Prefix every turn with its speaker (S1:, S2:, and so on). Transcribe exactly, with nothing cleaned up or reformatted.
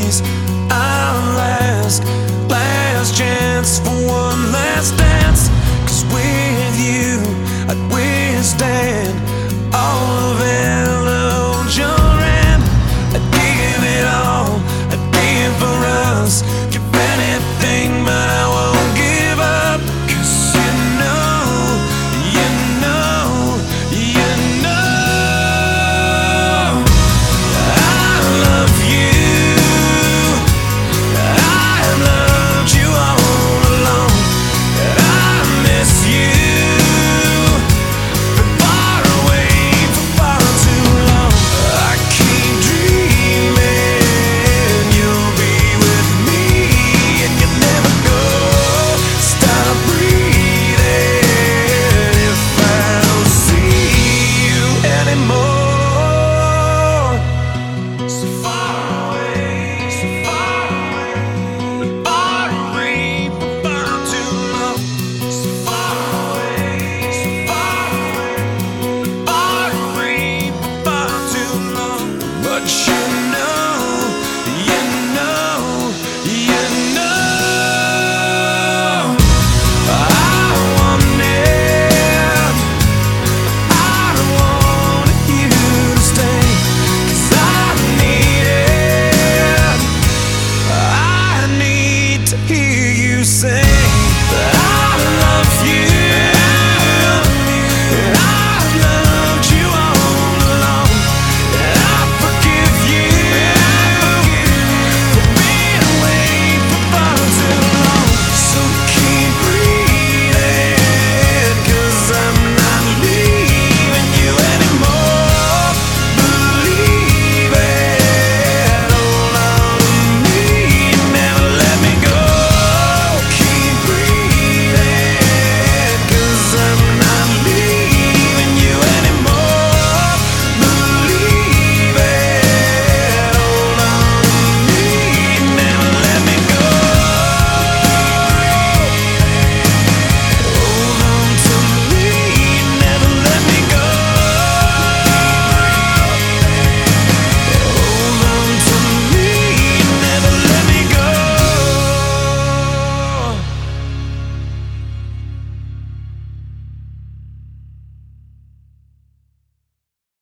S1: days, our last, last chance for one last dance. 'Cause with you, I'd withstand all of Elton. I'd give it all, I'd give for us, give anything, but I won't give up. 'Cause you know, you know, you know I love you. I've loved you all along, and I miss you. Been far away for far too long. I keep dreaming you'll be with me, and you never go. Stop breathing if I don't see you anymore. So far away, so far away, but far away for far too long. So far away, so far away, but far away for far too long. But you